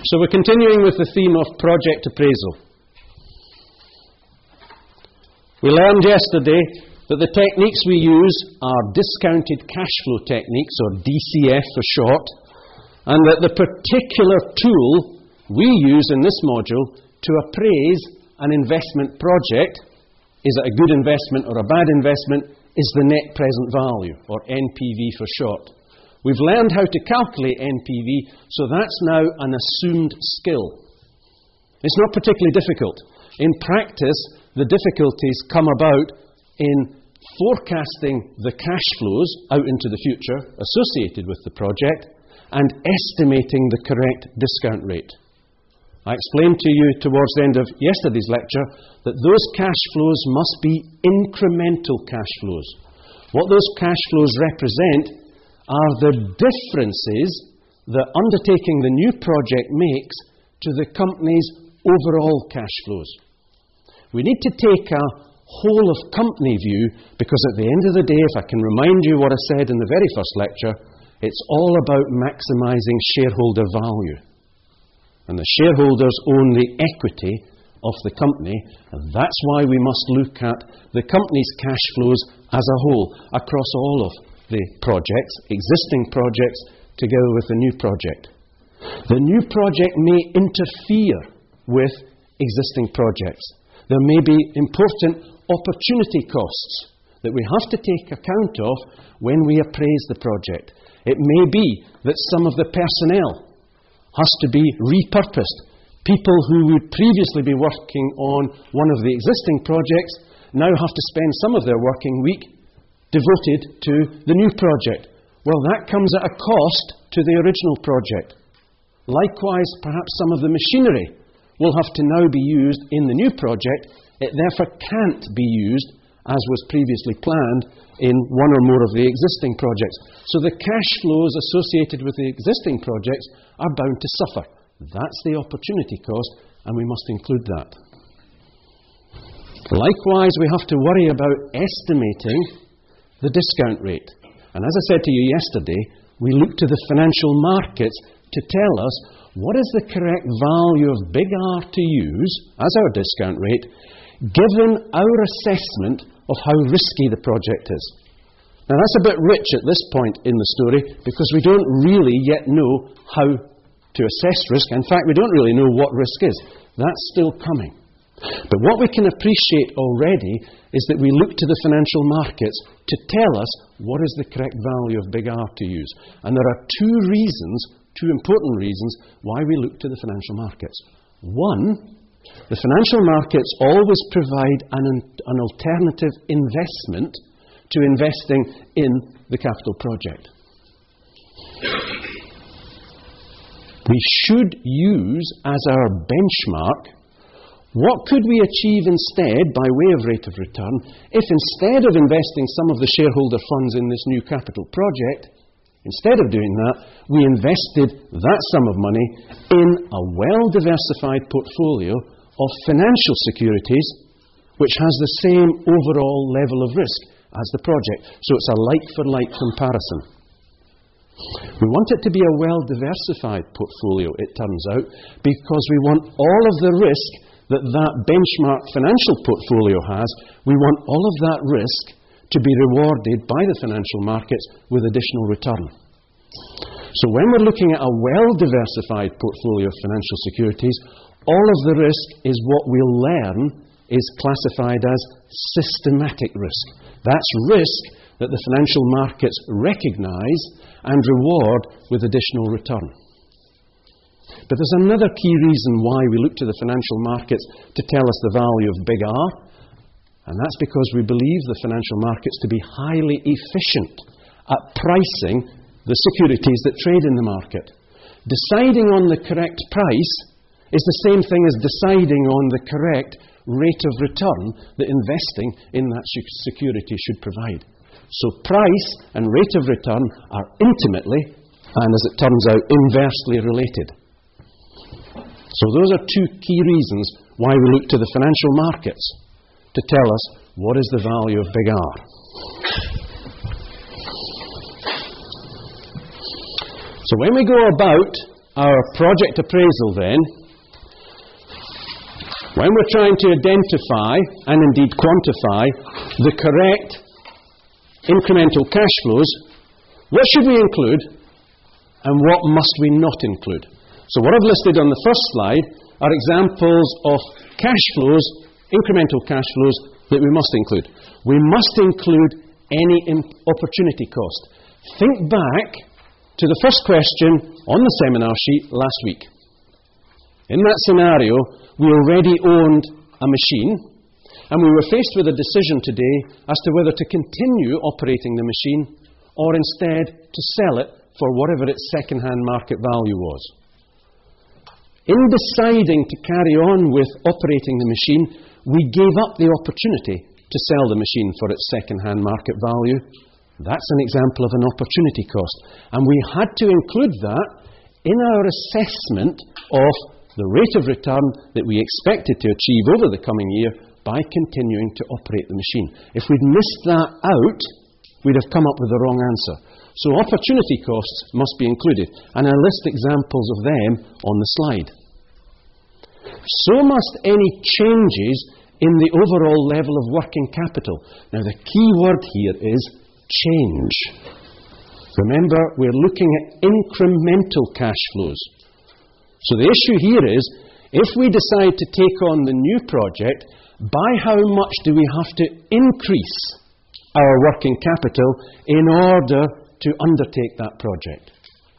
So we're continuing with the theme of project appraisal. We learned yesterday that the techniques we use are discounted cash flow techniques, or DCF for short, and that the particular tool we use in this module to appraise an investment project, is it a good investment or a bad investment, is the net present value, or NPV for short. We've learned how to calculate NPV, so that's now an assumed skill. It's not particularly difficult. In practice, the difficulties come about in forecasting the cash flows out into the future associated with the project and estimating the correct discount rate. I explained to you towards the end of yesterday's lecture that those cash flows must be incremental cash flows. What those cash flows represent are the differences that undertaking the new project makes to the company's overall cash flows. We need to take a whole-of-company view because at the end of the day, if I can remind you what I said in the very first lecture, it's all about maximising shareholder value. And the shareholders own the equity of the company, and that's why we must look at the company's cash flows as a whole, across all of the projects, existing projects, together with the new project. The new project may interfere with existing projects. There may be important opportunity costs that we have to take account of when we appraise the project. It may be that some of the personnel has to be repurposed. People who would previously be working on one of the existing projects now have to spend some of their working week devoted to the new project. Well, that comes at a cost to the original project. Likewise, perhaps some of the machinery will have to now be used in the new project. It therefore can't be used as was previously planned in one or more of the existing projects. So the cash flows associated with the existing projects are bound to suffer. That's the opportunity cost, and we must include that. Likewise, we have to worry about estimating the discount rate. And as I said to you yesterday, we look to the financial markets to tell us what is the correct value of big R to use as our discount rate, given our assessment of how risky the project is. Now that's a bit rich at this point in the story because we don't really yet know how to assess risk. In fact, we don't really know what risk is. That's still coming. But what we can appreciate already is that we look to the financial markets to tell us what is the correct value of big R to use. And there are two important reasons why we look to the financial markets. One, the financial markets always provide an alternative investment to investing in the capital project. We should use as our benchmark what could we achieve instead by way of rate of return if instead of investing some of the shareholder funds in this new capital project, instead of doing that, we invested that sum of money in a well-diversified portfolio of financial securities which has the same overall level of risk as the project. So it's a like-for-like comparison. We want it to be a well-diversified portfolio, it turns out, because we want all of the risk that benchmark financial portfolio has, we want all of that risk to be rewarded by the financial markets with additional return. So when we're looking at a well-diversified portfolio of financial securities, all of the risk is what we'll learn is classified as systematic risk. That's risk that the financial markets recognise and reward with additional return. But there's another key reason why we look to the financial markets to tell us the value of big R, and that's because we believe the financial markets to be highly efficient at pricing the securities that trade in the market. Deciding on the correct price is the same thing as deciding on the correct rate of return that investing in that security should provide. So price and rate of return are intimately, and as it turns out, inversely related. So those are two key reasons why we look to the financial markets to tell us what is the value of big R. So when we go about our project appraisal then, when we're trying to identify and indeed quantify the correct incremental cash flows, what should we include and what must we not include? So what I've listed on the first slide are examples of cash flows, incremental cash flows, that we must include. We must include any opportunity cost. Think back to the first question on the seminar sheet last week. In that scenario, we already owned a machine, and we were faced with a decision today as to whether to continue operating the machine or instead to sell it for whatever its second-hand market value was. In deciding to carry on with operating the machine, we gave up the opportunity to sell the machine for its second-hand market value. That's an example of an opportunity cost. And we had to include that in our assessment of the rate of return that we expected to achieve over the coming year by continuing to operate the machine. If we'd missed that out, we'd have come up with the wrong answer. So opportunity costs must be included, and I list examples of them on the slide. So must any changes in the overall level of working capital. Now the key word here is change. Remember, we're looking at incremental cash flows. So the issue here is, if we decide to take on the new project, by how much do we have to increase our working capital in order to undertake that project?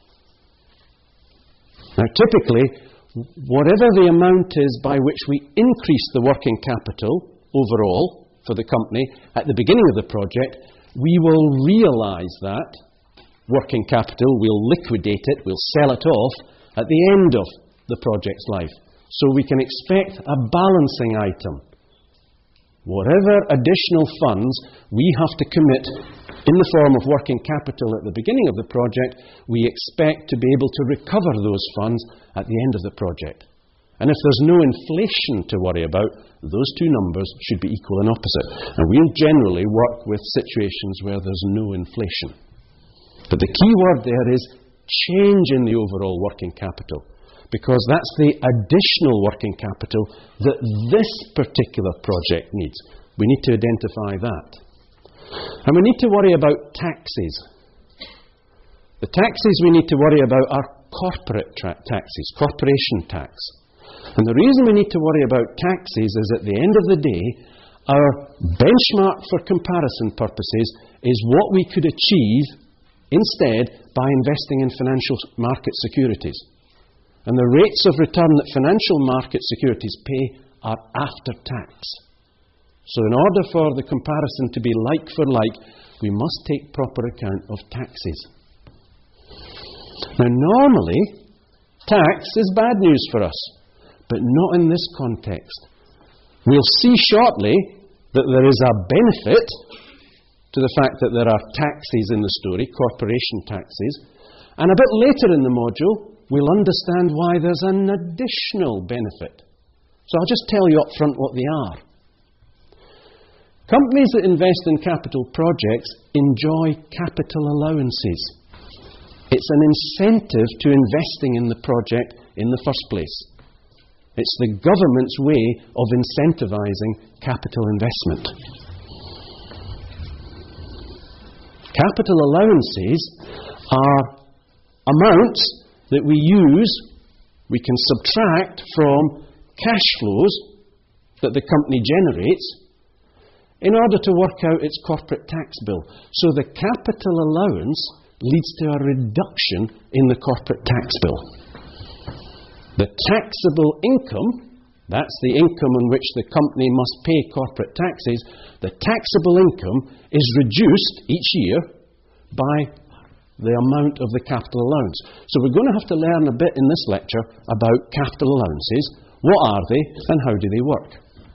Now typically, whatever the amount is by which we increase the working capital overall for the company at the beginning of the project, we will realise that working capital, we'll liquidate it, we'll sell it off at the end of the project's life. So we can expect a balancing item. Whatever additional funds we have to commit in the form of working capital at the beginning of the project, we expect to be able to recover those funds at the end of the project. And if there's no inflation to worry about, those two numbers should be equal and opposite. And we'll generally work with situations where there's no inflation. But the key word there is change in the overall working capital, because that's the additional working capital that this particular project needs. We need to identify that. And we need to worry about taxes. The taxes we need to worry about are corporate taxes, corporation tax. And the reason we need to worry about taxes is, at the end of the day, our benchmark for comparison purposes is what we could achieve instead by investing in financial market securities. And the rates of return that financial market securities pay are after tax. So in order for the comparison to be like for like, we must take proper account of taxes. Now normally, tax is bad news for us, but not in this context. We'll see shortly that there is a benefit to the fact that there are taxes in the story, corporation taxes, and a bit later in the module, we'll understand why there's an additional benefit. So I'll just tell you up front what they are. Companies that invest in capital projects enjoy capital allowances. It's an incentive to investing in the project in the first place. It's the government's way of incentivizing capital investment. Capital allowances are amounts that we can subtract from cash flows that the company generates in order to work out its corporate tax bill. So the capital allowance leads to a reduction in the corporate tax bill. The taxable income, that's the income on which the company must pay corporate taxes, the taxable income is reduced each year by the amount of the capital allowance. So we're going to have to learn a bit in this lecture about capital allowances. What are they and how do they work?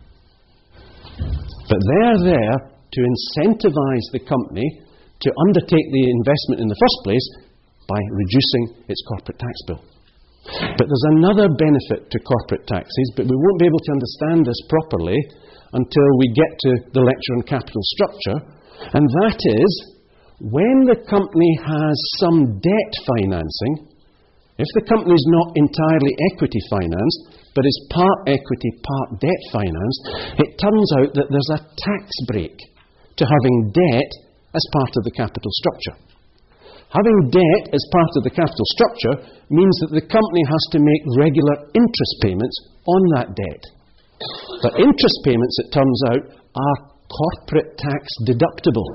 But they're there to incentivize the company to undertake the investment in the first place by reducing its corporate tax bill. But there's another benefit to corporate taxes, but we won't be able to understand this properly until we get to the lecture on capital structure, and that is, when the company has some debt financing, If the company is not entirely equity financed, but is part equity, part debt financed, it turns out that there's a tax break to having debt as part of the capital structure. Having debt as part of the capital structure means that the company has to make regular interest payments on that debt. But interest payments, it turns out, are corporate tax deductible.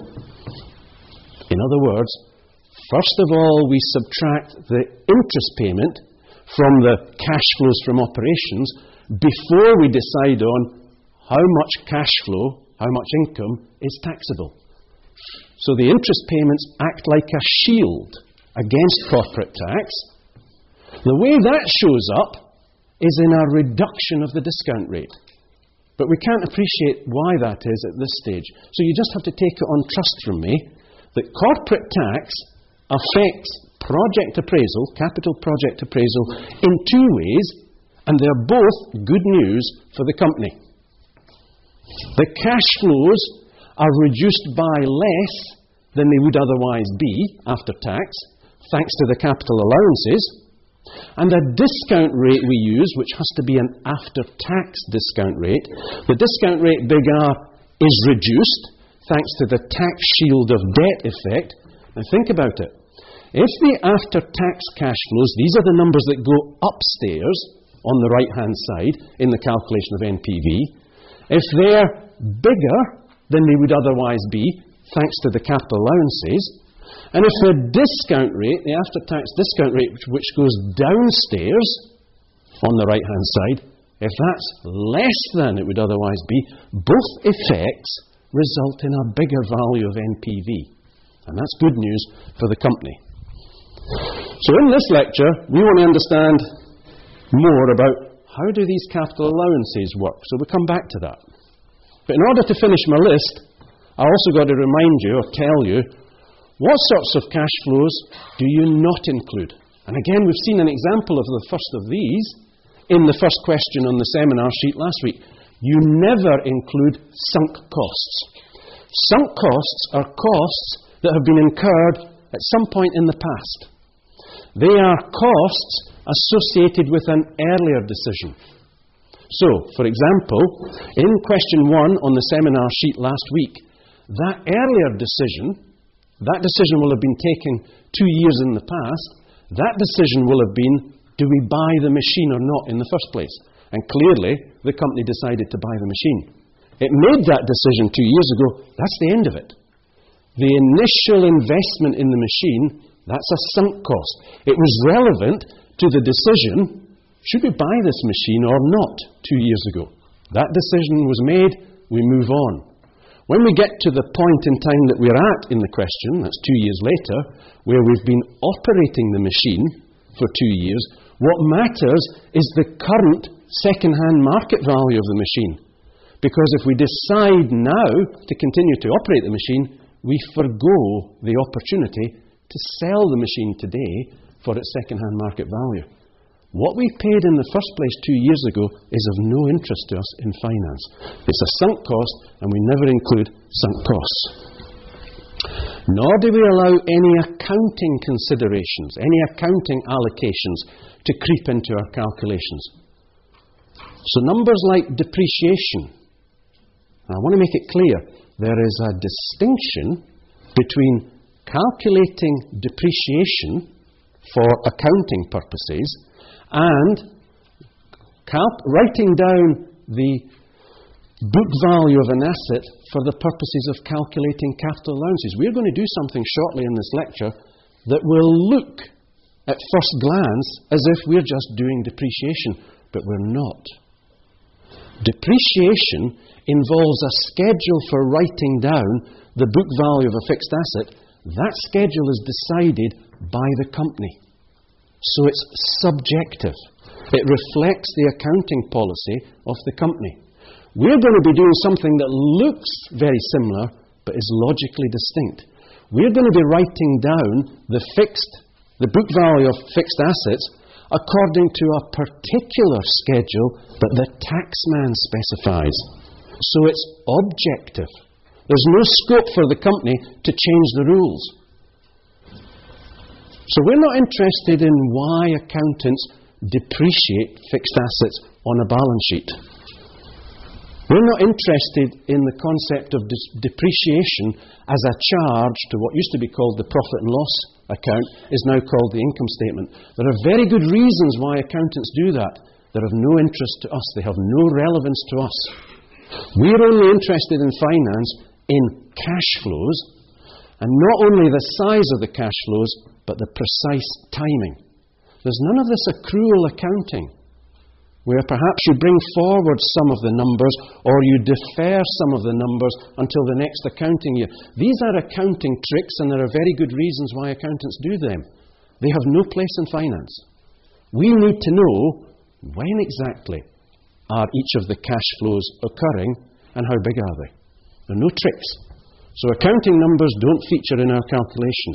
In other words, first of all, we subtract the interest payment from the cash flows from operations before we decide on how much cash flow, how much income is taxable. So the interest payments act like a shield against corporate tax. The way that shows up is in a reduction of the discount rate. But we can't appreciate why that is at this stage. So you just have to take it on trust from me that corporate tax affects project appraisal, capital project appraisal, in two ways, and they're both good news for the company. The cash flows are reduced by less than they would otherwise be after tax, thanks to the capital allowances, and the discount rate we use, which has to be an after-tax discount rate, the discount rate, big R, is reduced thanks to the tax shield of debt effect. Now think about it. If the after-tax cash flows, these are the numbers that go upstairs on the right-hand side in the calculation of NPV, if they're bigger than they would otherwise be, thanks to the capital allowances, and if the discount rate, the after-tax discount rate, which goes downstairs on the right-hand side, if that's less than it would otherwise be, both effects result in a bigger value of NPV. And that's good news for the company. So in this lecture, we want to understand more about how do these capital allowances work. So we'll come back to that. But in order to finish my list, I also got to remind you or tell you what sorts of cash flows do you not include. And again, we've seen an example of the first of these in the first question on the seminar sheet last week. You never include sunk costs. Sunk costs are costs that have been incurred at some point in the past. They are costs associated with an earlier decision. So, for example, in question 1 on the seminar sheet last week, that earlier decision, that decision will have been taken 2 years in the past. That decision will have been, do we buy the machine or not in the first place? And clearly, the company decided to buy the machine. It made that decision 2 years ago. That's the end of it. The initial investment in the machine, that's a sunk cost. It was relevant to the decision, should we buy this machine or not, 2 years ago. That decision was made, we move on. When we get to the point in time that we're at in the question, that's 2 years later, where we've been operating the machine for 2 years, what matters is the current second-hand market value of the machine. Because if we decide now to continue to operate the machine, we forgo the opportunity to sell the machine today for its second-hand market value. What we paid in the first place 2 years ago is of no interest to us in finance. It's a sunk cost, and we never include sunk costs. Nor do we allow any accounting considerations, any accounting allocations to creep into our calculations. So numbers like depreciation. I want to make it clear, there is a distinction between calculating depreciation for accounting purposes and writing down the book value of an asset for the purposes of calculating capital allowances. We're going to do something shortly in this lecture that will look at first glance as if we're just doing depreciation, but we're not. Depreciation involves a schedule for writing down the book value of a fixed asset. That schedule is decided by the company. So it's subjective. It reflects the accounting policy of the company. We're going to be doing something that looks very similar, but is logically distinct. We're going to be writing down the book value of fixed assets according to a particular schedule that the taxman specifies. So it's objective. There's no scope for the company to change the rules. So we're not interested in why accountants depreciate fixed assets on a balance sheet. We're not interested in the concept of depreciation as a charge to what used to be called the profit and loss account, is now called the income statement. There are very good reasons why accountants do that. They're of no interest to us. They have no relevance to us. We're only interested in finance in cash flows, and not only the size of the cash flows, but the precise timing. There's none of this accrual accounting, where perhaps you bring forward some of the numbers or you defer some of the numbers until the next accounting year. These are accounting tricks, and there are very good reasons why accountants do them. They have no place in finance. We need to know when exactly are each of the cash flows occurring and how big are they. There are no tricks. So accounting numbers don't feature in our calculations.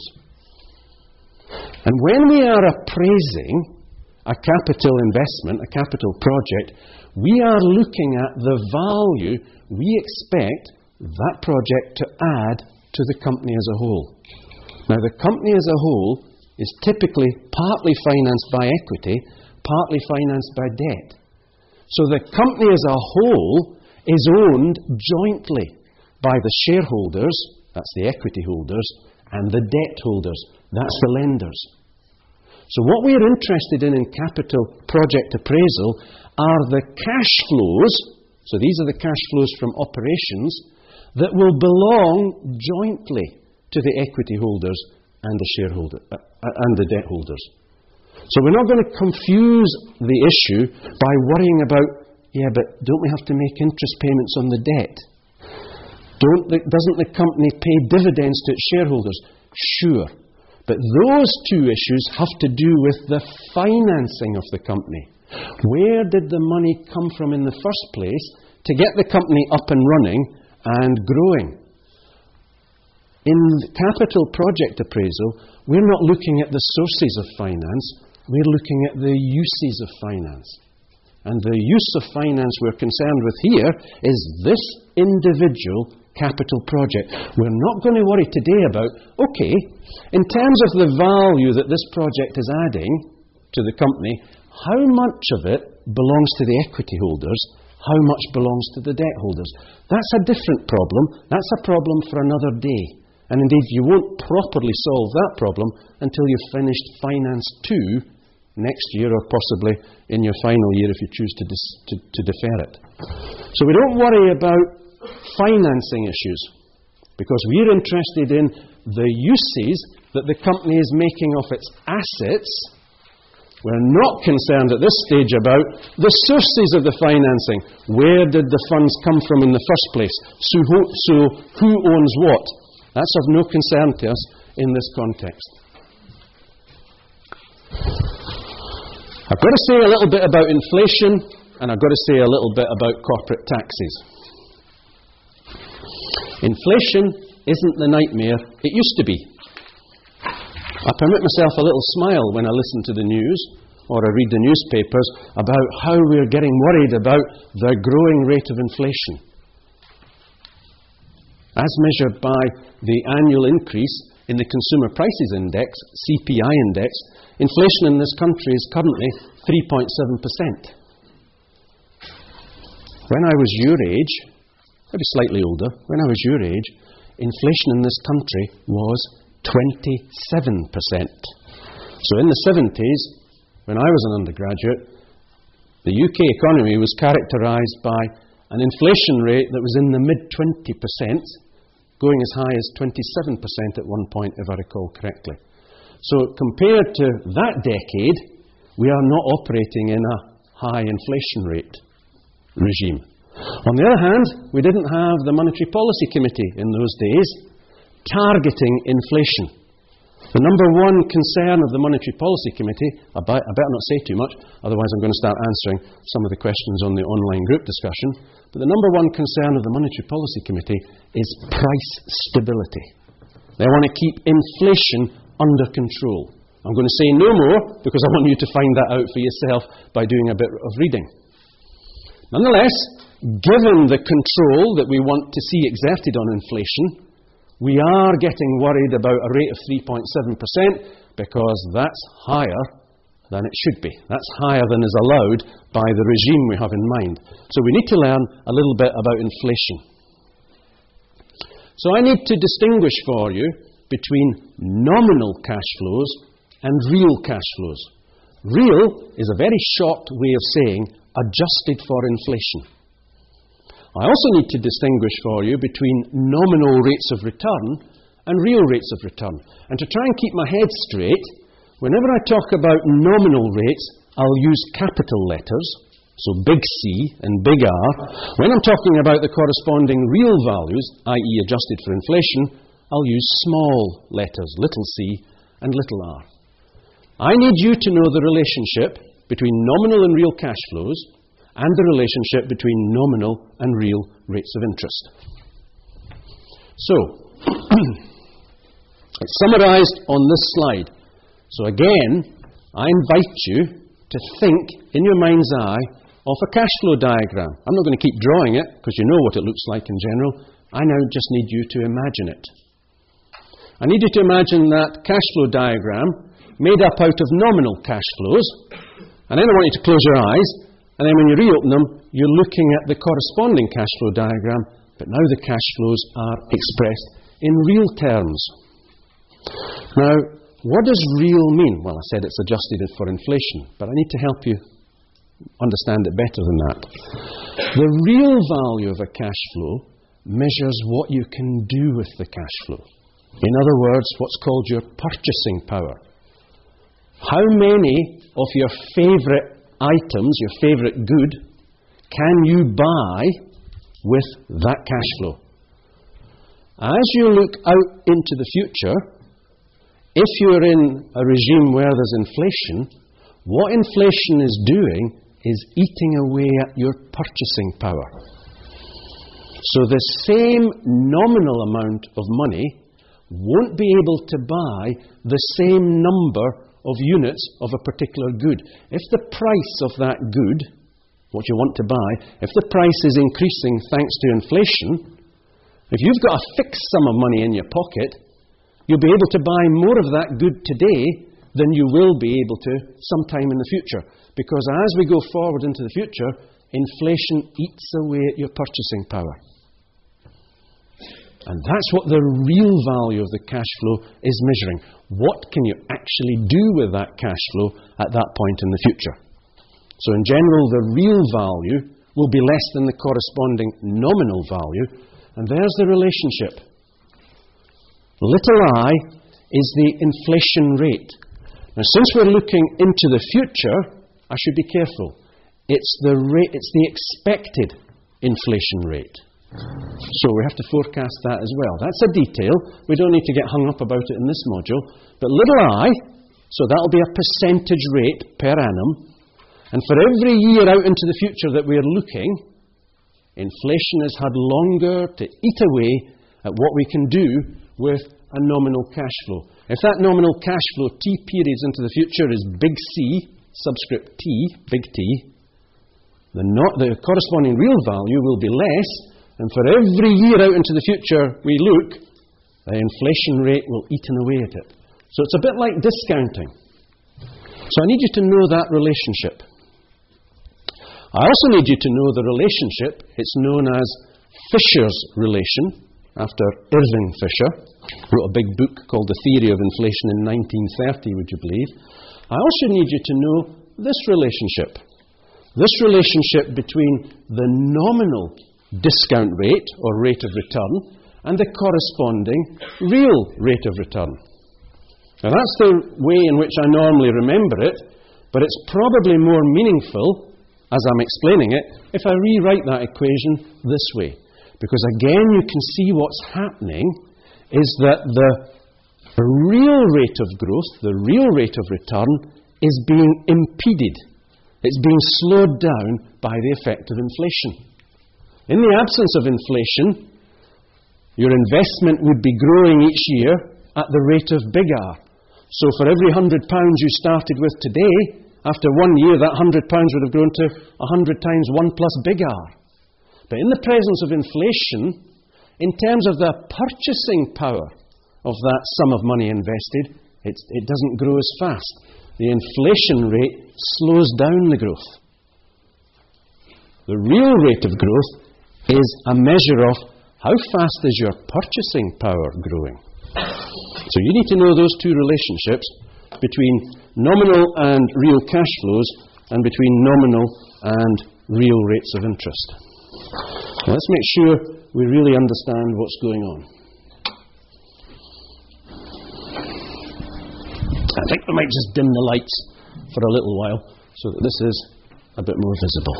And when we are appraising a capital investment, a capital project, we are looking at the value we expect that project to add to the company as a whole. Now, the company as a whole is typically partly financed by equity, partly financed by debt. So the company as a whole is owned jointly by the shareholders, that's the equity holders, and the debt holders, that's the lenders. So what we are interested in capital project appraisal are the cash flows, so these are the cash flows from operations, that will belong jointly to the equity holders and the shareholder and the debt holders. So we're not going to confuse the issue by worrying about, but don't we have to make interest payments on the debt? Doesn't the company pay dividends to its shareholders? Sure. But those two issues have to do with the financing of the company. Where did the money come from in the first place to get the company up and running and growing? In capital project appraisal, we're not looking at the sources of finance, we're looking at the uses of finance. And the use of finance we're concerned with here is this individual capital project. We're not going to worry today about, in terms of the value that this project is adding to the company, how much of it belongs to the equity holders, how much belongs to the debt holders. That's a different problem. That's a problem for another day. And indeed, you won't properly solve that problem until you've finished Finance 2 next year, or possibly in your final year if you choose to defer it. So we don't worry about financing issues, because we're interested in the uses that the company is making of its assets. We're not concerned at this stage about the sources of the financing. Where did the funds come from in the first place? So who owns what? That's of no concern to us in this context. I've got to say a little bit about inflation, and I've got to say a little bit about corporate taxes. Inflation isn't the nightmare it used to be. I permit myself a little smile when I listen to the news or I read the newspapers about how we're getting worried about the growing rate of inflation. As measured by the annual increase in the Consumer Prices Index, CPI Index, inflation in this country is currently 3.7%. When I was your age, maybe slightly older, when I was your age, inflation in this country was 27%. So in the 70s, when I was an undergraduate, the UK economy was characterised by an inflation rate that was in the mid-20%, going as high as 27% at one point, if I recall correctly. So compared to that decade, we are not operating in a high inflation rate regime. On the other hand, we didn't have the Monetary Policy Committee in those days targeting inflation. The number one concern of the Monetary Policy Committee, I better not say too much, otherwise I'm going to start answering some of the questions on the online group discussion, but the number one concern of the Monetary Policy Committee is price stability. They want to keep inflation under control. I'm going to say no more because I want you to find that out for yourself by doing a bit of reading. Nonetheless, given the control that we want to see exerted on inflation, we are getting worried about a rate of 3.7%, because that's higher than it should be. That's higher than is allowed by the regime we have in mind. So we need to learn a little bit about inflation. So I need to distinguish for you between nominal cash flows and real cash flows. Real is a very short way of saying adjusted for inflation. I also need to distinguish for you between nominal rates of return and real rates of return. And to try and keep my head straight, whenever I talk about nominal rates, I'll use capital letters, so big C and big R. When I'm talking about the corresponding real values, i.e. adjusted for inflation, I'll use small letters, little c and little r. I need you to know the relationship between nominal and real cash flows and the relationship between nominal and real rates of interest. So, it's summarized on this slide. So again, I invite you to think in your mind's eye of a cash flow diagram. I'm not going to keep drawing it because you know what it looks like in general. I now just need you to imagine it. I need you to imagine that cash flow diagram made up out of nominal cash flows, and then I want you to close your eyes, and then when you reopen them, you're looking at the corresponding cash flow diagram, but now the cash flows are expressed in real terms. Now, what does real mean? Well, I said it's adjusted for inflation, but I need to help you understand it better than that. The real value of a cash flow measures what you can do with the cash flow. In other words, what's called your purchasing power. How many of your favourite items, your favourite good, can you buy with that cash flow? As you look out into the future, if you're in a regime where there's inflation, what inflation is doing is eating away at your purchasing power. So the same nominal amount of money won't be able to buy the same number of units of a particular good. If the price of that good, what you want to buy, if the price is increasing thanks to inflation, if you've got a fixed sum of money in your pocket, you'll be able to buy more of that good today than you will be able to sometime in the future. Because as we go forward into the future, inflation eats away at your purchasing power. And that's what the real value of the cash flow is measuring. What can you actually do with that cash flow at that point in the future? So in general, the real value will be less than the corresponding nominal value. And there's the relationship. Little I is the inflation rate. Now, since we're looking into the future, I should be careful. It's the expected inflation rate. So we have to forecast that as well. That's a detail. We don't need to get hung up about it in this module. But little I, so that'll be a percentage rate per annum. And for every year out into the future that we're looking, inflation has had longer to eat away at what we can do with a nominal cash flow. If that nominal cash flow T periods into the future is big C, subscript T, big T, the corresponding real value will be less. And for every year out into the future we look, the inflation rate will eat away at it. So it's a bit like discounting. So I need you to know that relationship. I also need you to know the relationship. It's known as Fisher's relation, after Irving Fisher. Wrote a big book called The Theory of Inflation in 1930, would you believe? I also need you to know this relationship. This relationship between the nominal discount rate or rate of return and the corresponding real rate of return. Now that's the way in which I normally remember it, but it's probably more meaningful as I'm explaining it if I rewrite that equation this way. Because again you can see what's happening is that the real rate of growth, the real rate of return is being impeded. It's being slowed down by the effect of inflation. In the absence of inflation, your investment would be growing each year at the rate of big R. So for every £100 you started with today, after 1 year that £100 would have grown to 100 times 1 plus big R. But in the presence of inflation, in terms of the purchasing power of that sum of money invested, It doesn't grow as fast. The inflation rate slows down the growth. The real rate of growth is a measure of how fast is your purchasing power growing. So you need to know those two relationships between nominal and real cash flows and between nominal and real rates of interest. Now let's make sure we really understand what's going on. I think we might just dim the lights for a little while so that this is a bit more visible.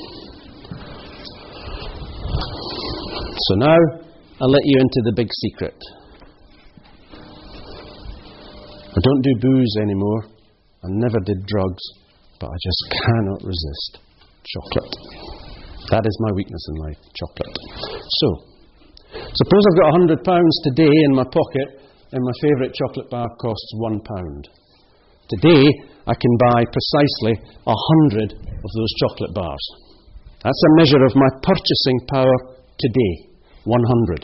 So now I'll let you into the big secret. I don't do booze anymore. I never did drugs, but I just cannot resist chocolate. That is my weakness in life, chocolate. So, suppose I've got £100 today in my pocket and my favourite chocolate bar costs £1. Today, I can buy precisely 100 of those chocolate bars. That's a measure of my purchasing power today, 100.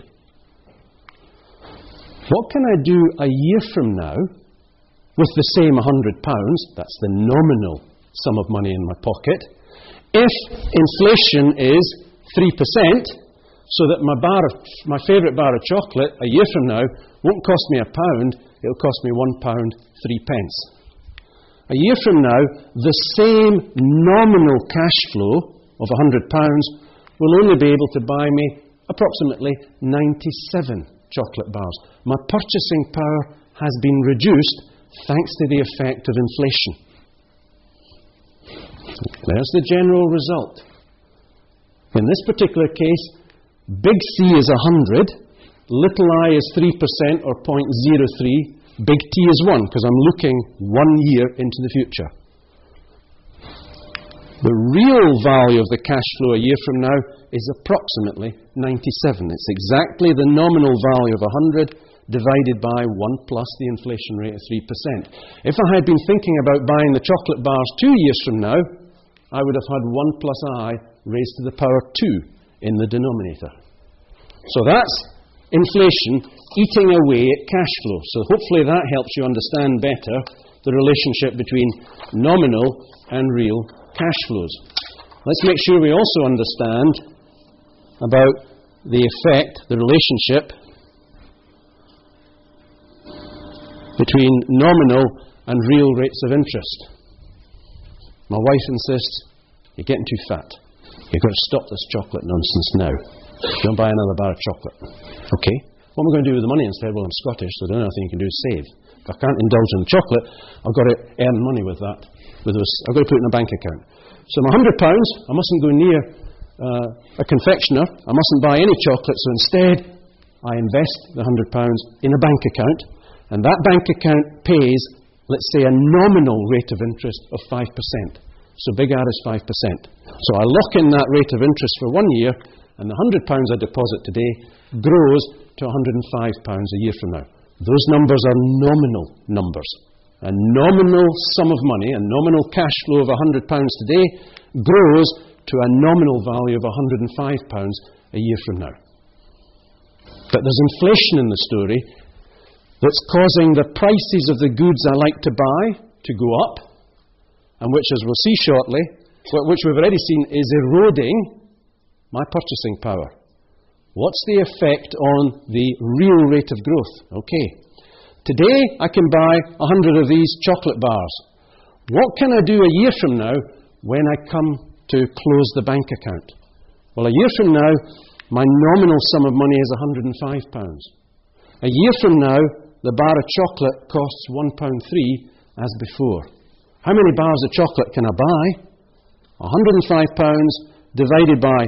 What can I do a year from now with the same £100, that's the nominal sum of money in my pocket, if inflation is 3%, so that my favourite bar of chocolate a year from now won't cost me £1, it'll cost me £1, 3p. A year from now, the same nominal cash flow of £100 will only be able to buy me approximately 97 chocolate bars. My purchasing power has been reduced thanks to the effect of inflation. There's the general result. In this particular case, big C is 100, little I is 3% or 0.03, big T is 1, because I'm looking 1 year into the future. The real value of the cash flow a year from now is approximately 97. It's exactly the nominal value of 100 divided by 1 plus the inflation rate of 3%. If I had been thinking about buying the chocolate bars 2 years from now, I would have had 1 plus I raised to the power 2 in the denominator. So that's inflation eating away at cash flow. So hopefully that helps you understand better the relationship between nominal and real cash flows. Let's make sure we also understand about the effect, the relationship between nominal and real rates of interest. My wife insists, you're getting too fat. You've got to stop this chocolate nonsense now. Don't buy another bar of chocolate. Okay, what am I going to do with the money instead? Well, I'm Scottish, so the only thing you can do is save. If I can't indulge in the chocolate, I've got to earn money with that. I've got to put it in a bank account. So my £100, I mustn't go near a confectioner. I mustn't buy any chocolate. So instead, I invest the £100 in a bank account. And that bank account pays, let's say, a nominal rate of interest of 5%. So big R is 5%. So I lock in that rate of interest for 1 year, and the £100 I deposit today grows to £105 a year from now. Those numbers are nominal numbers. A nominal sum of money, a nominal cash flow of £100 today, grows to a nominal value of £105 a year from now. But there's inflation in the story that's causing the prices of the goods I like to buy to go up, and which, as we'll see shortly, which we've already seen, is eroding my purchasing power. What's the effect on the real rate of growth? Okay. Today, I can buy 100 of these chocolate bars. What can I do a year from now when I come to close the bank account? Well, a year from now, my nominal sum of money is £105. A year from now, the bar of chocolate costs £1.03 as before. How many bars of chocolate can I buy? £105 divided by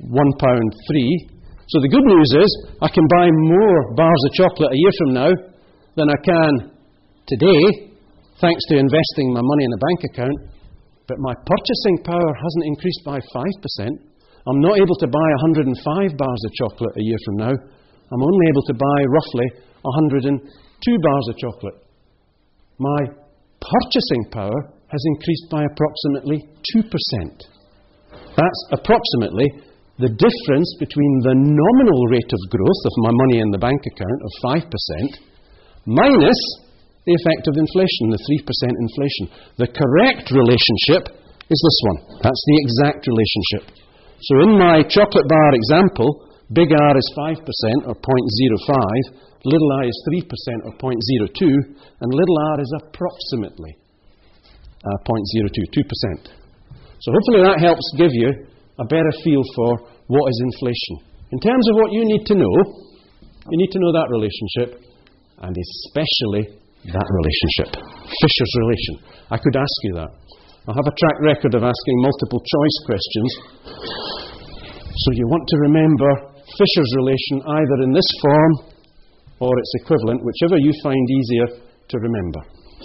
£1.03. So the good news is, I can buy more bars of chocolate a year from now than I can today, thanks to investing my money in a bank account. But my purchasing power hasn't increased by 5%. I'm not able to buy 105 bars of chocolate a year from now. I'm only able to buy roughly 102 bars of chocolate. My purchasing power has increased by approximately 2%. That's approximately the difference between the nominal rate of growth of my money in the bank account of 5% minus the effect of inflation, the 3% inflation. The correct relationship is this one. That's the exact relationship. So in my chocolate bar example, big R is 5% or 0.05, little I is 3% or 0.02, and little r is approximately 0.02, 2%. So hopefully that helps give you a better feel for what is inflation. In terms of what you need to know that relationship, and especially that relationship, Fisher's relation. I could ask you that. I have a track record of asking multiple choice questions. So you want to remember Fisher's relation either in this form or its equivalent, whichever you find easier to remember.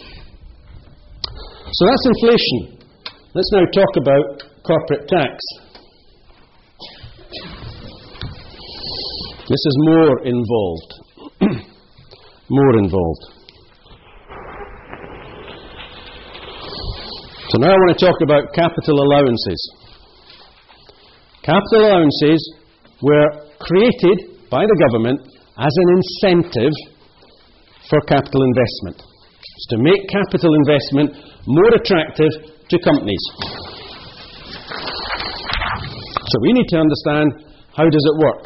So that's inflation. Let's now talk about corporate tax. This is more involved. More involved. So now I want to talk about capital allowances. Capital allowances were created by the government as an incentive for capital investment. It's to make capital investment more attractive to companies. So we need to understand, how does it work?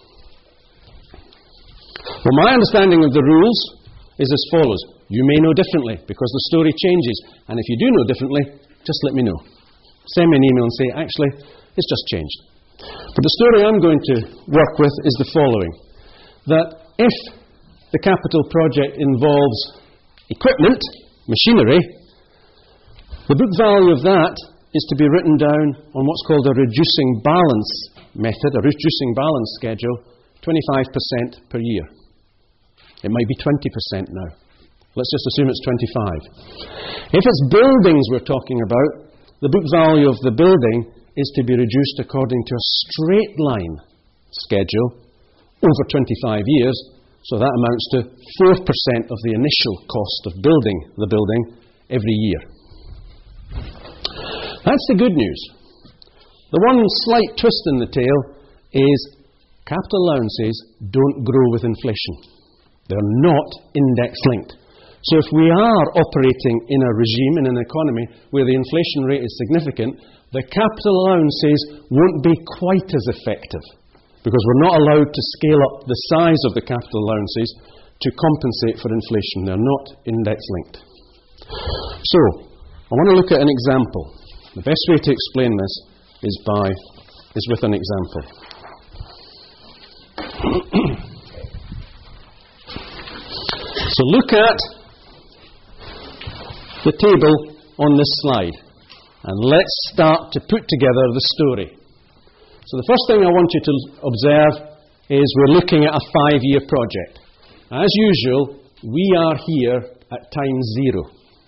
Well, my understanding of the rules is as follows. You may know differently because the story changes. And if you do know differently, just let me know. Send me an email and say, actually, it's just changed. But the story I'm going to work with is the following. That if the capital project involves equipment, machinery, the book value of that is to be written down on what's called a reducing balance method, a reducing balance schedule, 25% per year. It might be 20% now. Let's just assume it's 25. If it's buildings we're talking about, the book value of the building is to be reduced according to a straight line schedule over 25 years, so that amounts to 4% of the initial cost of building the building every year. That's the good news. The one slight twist in the tale is capital allowances don't grow with inflation. They're not index-linked. So if we are operating in a regime, in an economy, where the inflation rate is significant, the capital allowances won't be quite as effective, because we're not allowed to scale up the size of the capital allowances to compensate for inflation. They're not index-linked. So, I want to look at an example. The best way to explain this is with an example. So look at the table on this slide, and let's start to put together the story. So the first thing I want you to observe is we're looking at a 5-year project. As usual, we are here at time 0.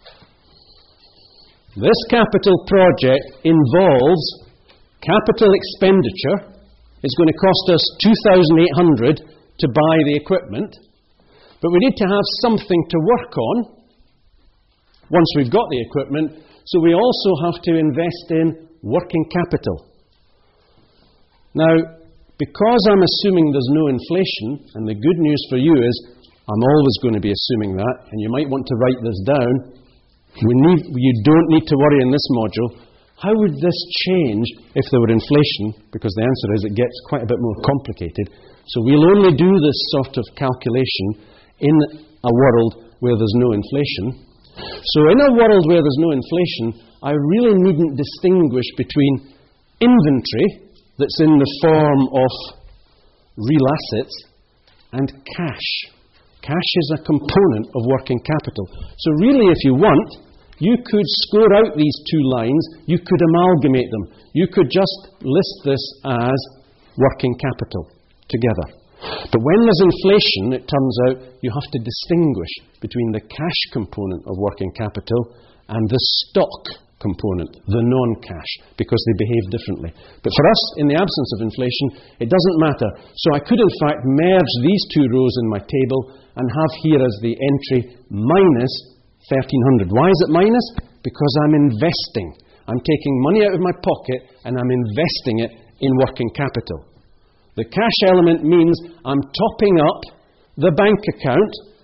This capital project involves capital expenditure. It's going to cost us $2,800 to buy the equipment, but we need to have something to work on once we've got the equipment, so we also have to invest in working capital. Now, because I'm assuming there's no inflation, and the good news for you is I'm always going to be assuming that, and you might want to write this down. You don't need to worry in this module. How would this change if there were inflation? Because the answer is it gets quite a bit more complicated. So we'll only do this sort of calculation in a world where there's no inflation. So in a world where there's no inflation, I really needn't distinguish between inventory that's in the form of real assets and cash. Cash is a component of working capital. So really, if you want, you could score out these two lines, you could amalgamate them. You could just list this as working capital together. But when there's inflation, it turns out you have to distinguish between the cash component of working capital and the stock component, the non-cash, because they behave differently. But for us, in the absence of inflation, it doesn't matter. So I could, in fact, merge these two rows in my table and have here as the entry minus 1,300. Why is it minus? Because I'm investing. I'm taking money out of my pocket and I'm investing it in working capital. The cash element means I'm topping up the bank account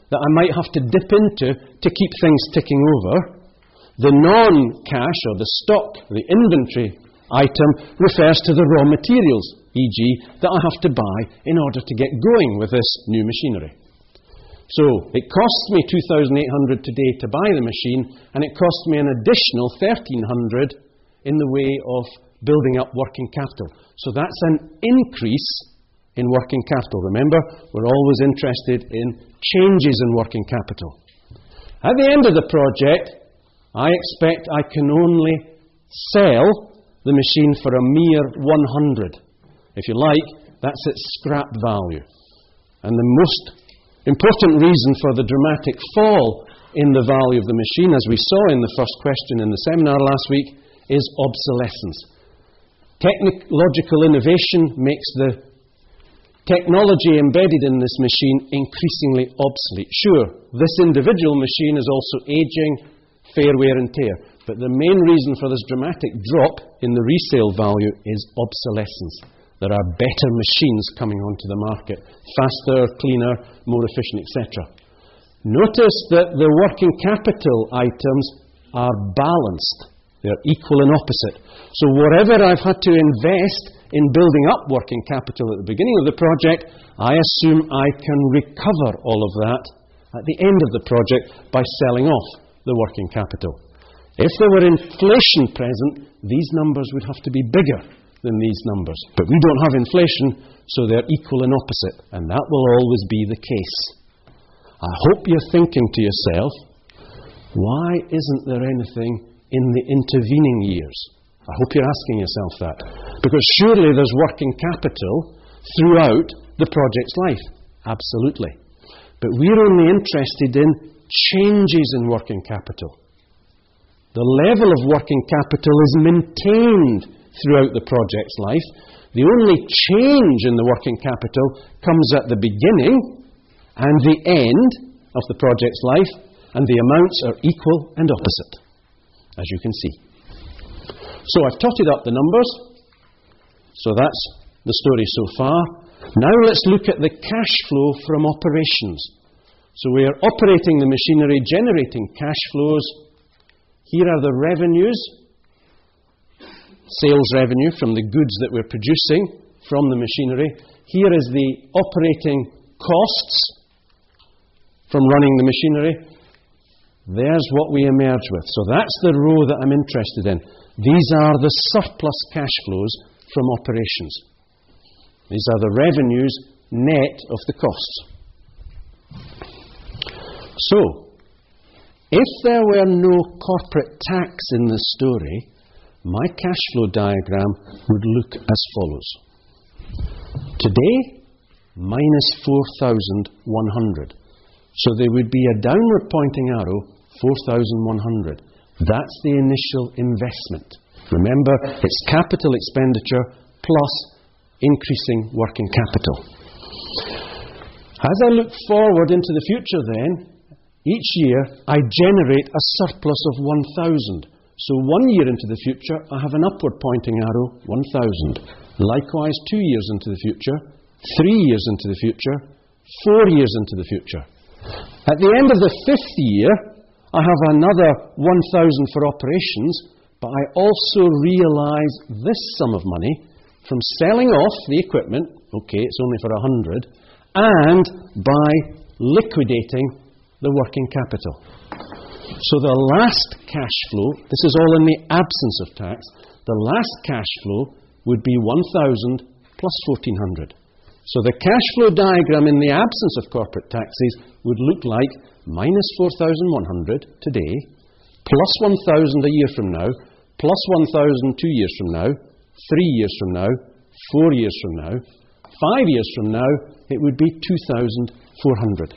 that I might have to dip into to keep things ticking over. The non-cash or the stock, the inventory item refers to the raw materials, e.g. that I have to buy in order to get going with this new machinery. So it costs me $2,800 today to buy the machine, and it costs me an additional $1,300 in the way of building up working capital. So that's an increase in working capital. Remember, we're always interested in changes in working capital. At the end of the project, I expect I can only sell the machine for a mere 100. If you like, that's its scrap value. And the most important reason for the dramatic fall in the value of the machine, as we saw in the first question in the seminar last week, is obsolescence. Technological innovation makes the technology embedded in this machine increasingly obsolete. Sure, this individual machine is also aging, fair wear and tear, but the main reason for this dramatic drop in the resale value is obsolescence. There are better machines coming onto the market, faster, cleaner, more efficient, etc. Notice that the working capital items are balanced. They're equal and opposite. So whatever I've had to invest in building up working capital at the beginning of the project, I assume I can recover all of that at the end of the project by selling off the working capital. If there were inflation present, these numbers would have to be bigger than these numbers. But we don't have inflation, so they're equal and opposite, and that will always be the case. I hope you're thinking to yourself, why isn't there anything in the intervening years? I hope you're asking yourself that. Because surely there's working capital throughout the project's life. Absolutely. But we're only interested in changes in working capital. The level of working capital is maintained throughout the project's life. The only change in the working capital comes at the beginning and the end of the project's life, and the amounts are equal and opposite, as you can see. So I've totted up the numbers. So that's the story so far. Now let's look at the cash flow from operations. So we are operating the machinery, generating cash flows. Here are the revenues, sales revenue from the goods that we're producing from the machinery. Here is the operating costs from running the machinery. There's what we emerge with. So that's the row that I'm interested in. These are the surplus cash flows from operations. These are the revenues net of the costs. So, if there were no corporate tax in the story, my cash flow diagram would look as follows. Today, minus 4,100. So there would be a downward pointing arrow, 4,100. That's the initial investment. Remember, it's capital expenditure plus increasing working capital. As I look forward into the future then, each year I generate a surplus of 1,000. So 1 year into the future, I have an upward pointing arrow, 1,000. Likewise, 2 years into the future, 3 years into the future, 4 years into the future. At the end of the 5th year, I have another 1,000 for operations, but I also realize this sum of money from selling off the equipment, okay, it's only for 100, and by liquidating the working capital. So the last cash flow, this is all in the absence of tax, the last cash flow would be 1,000 plus 1,400. So the cash flow diagram in the absence of corporate taxes would look like minus 4,100 today, plus 1,000 a year from now, plus 1,000 2 years from now, 3 years from now, 4 years from now, 5 years from now, it would be 2,400.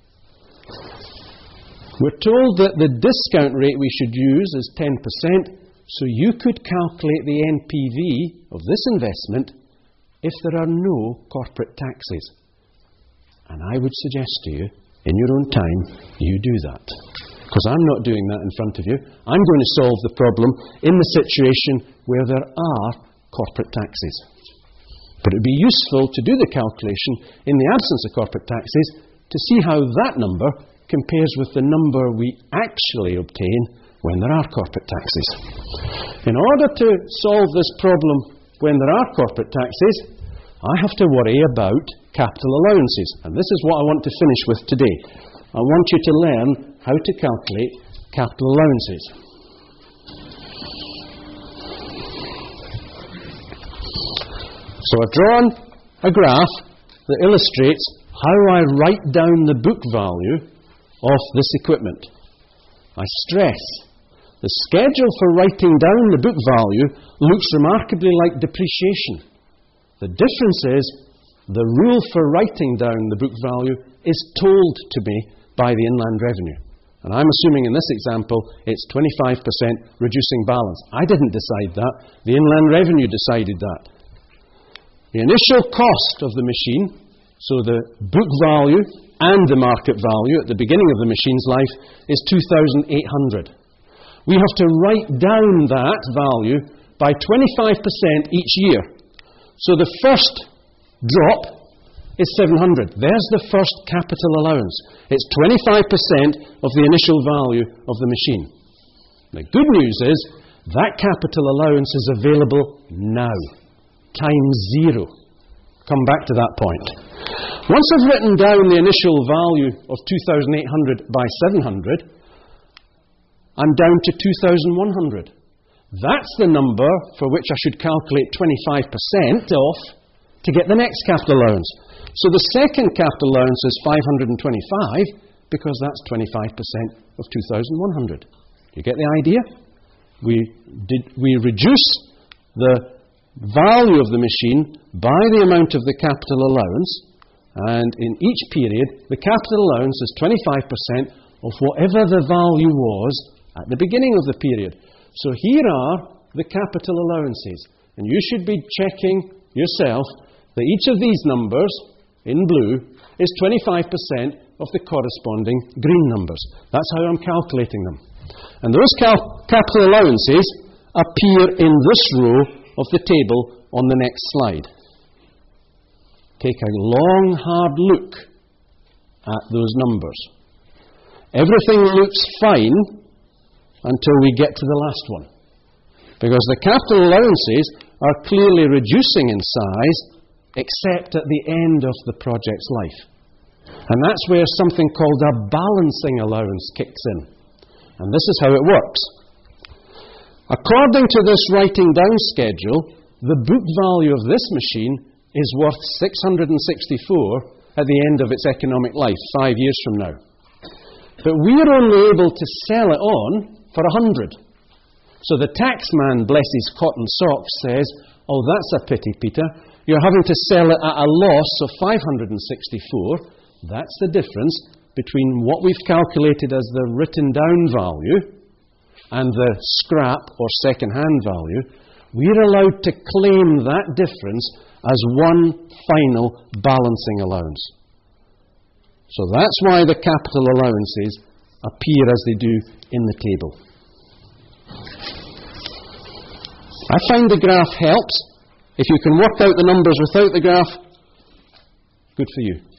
We're told that the discount rate we should use is 10%, so you could calculate the NPV of this investment if there are no corporate taxes. And I would suggest to you, in your own time, you do that. Because I'm not doing that in front of you. I'm going to solve the problem in the situation where there are corporate taxes. But it would be useful to do the calculation in the absence of corporate taxes to see how that number compares with the number we actually obtain when there are corporate taxes. In order to solve this problem when there are corporate taxes, I have to worry about capital allowances. And this is what I want to finish with today. I want you to learn how to calculate capital allowances. So I've drawn a graph that illustrates how I write down the book value of this equipment. I stress, the schedule for writing down the book value looks remarkably like depreciation. The difference is, the rule for writing down the book value is told to me by the Inland Revenue. And I'm assuming in this example, it's 25% reducing balance. I didn't decide that. The Inland Revenue decided that. The initial cost of the machine, so the book value and the market value at the beginning of the machine's life, is $2,800. We have to write down that value by 25% each year. So the first drop is $700. There's the first capital allowance. It's 25% of the initial value of the machine. The good news is that capital allowance is available now, times 0. Come back to that point. Once I've written down the initial value of 2,800 by 700, I'm down to 2,100. That's the number for which I should calculate 25% off to get the next capital allowance. So the second capital allowance is 525 because that's 25% of 2,100. You get the idea? We reduce the value of the machine by the amount of the capital allowance, and in each period the capital allowance is 25% of whatever the value was at the beginning of the period. So here are the capital allowances, and you should be checking yourself that each of these numbers in blue is 25% of the corresponding green numbers. That's how I'm calculating them. And those capital allowances appear in this row of the table on the next slide. Take a long, hard look at those numbers. Everything looks fine until we get to the last one, because the capital allowances are clearly reducing in size, except at the end of the project's life. And that's where something called a balancing allowance kicks in. And this is how it works. According to this writing down schedule, the book value of this machine is worth $664 at the end of its economic life, 5 years from now. But we're only able to sell it on for $100. So the taxman, bless his cotton socks, says, "Oh, that's a pity, Peter. You're having to sell it at a loss of $564. That's the difference between what we've calculated as the written down value and the scrap or second-hand value. We're allowed to claim that difference as one final balancing allowance. So that's why the capital allowances appear as they do in the table. I find the graph helps. If you can work out the numbers without the graph, good for you.